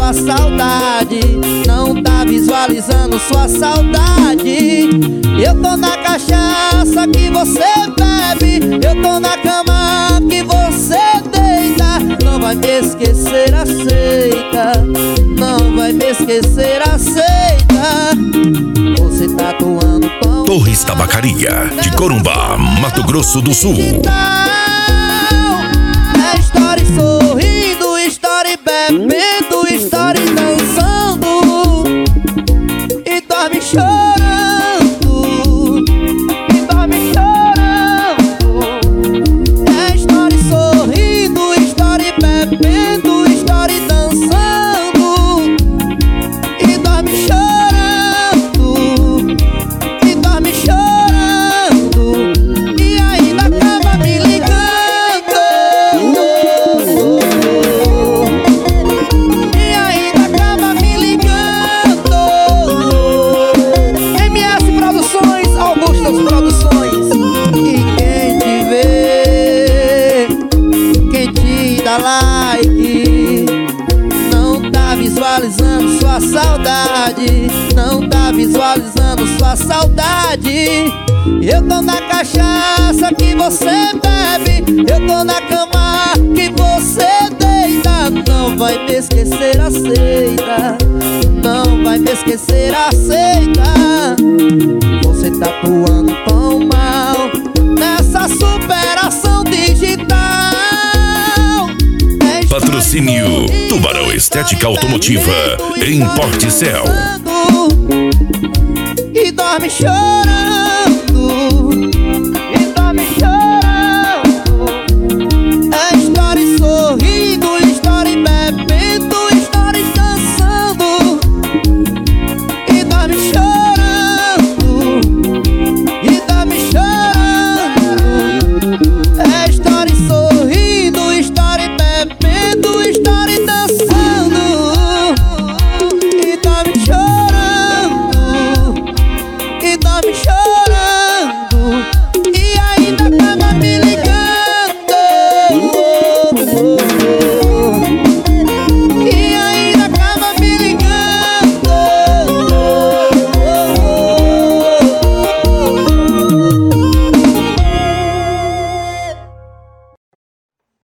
sua saudade, não tá visualizando sua saudade. Eu tô na cachaça que você bebe, eu tô na cama que você deita. Não vai me esquecer, aceita. Não vai me esquecer, aceita. Você tá atuando tão Torres Tabacaria, de Corumbá, Mato Grosso do Sul. É história sorrindo, história bebendo, história dançando e dorme chorando, e dorme chorando. É história sorrindo, história bebendo, história dançando e dorme chorando, e dorme chorando. E ainda acaba me ligando. Produções. E quem te vê, quem te dá like, não tá visualizando sua saudade, não tá visualizando sua saudade. Eu tô na cachaça que você bebe, eu tô na cama que você deita. Não vai me esquecer, aceita. Não vai me esquecer, aceita. Você tá atuando tão mal nessa superação digital. Patrocínio Tubarão Estética Automotiva em Porticel. E dorme chorando.